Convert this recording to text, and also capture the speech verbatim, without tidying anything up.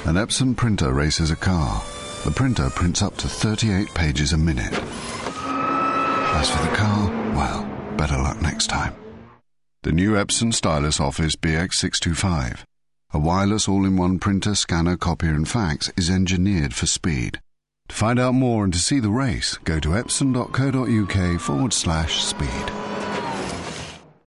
An Epson printer races a car. The printer prints up to thirty-eight pages a minute. As for the car, well, better luck next time. The new Epson Stylus Office B X six twenty-five. A wireless all-in-one printer, scanner, copier and fax is engineered for speed. To find out more and to see the race, go to epson.co.uk forward slash speed.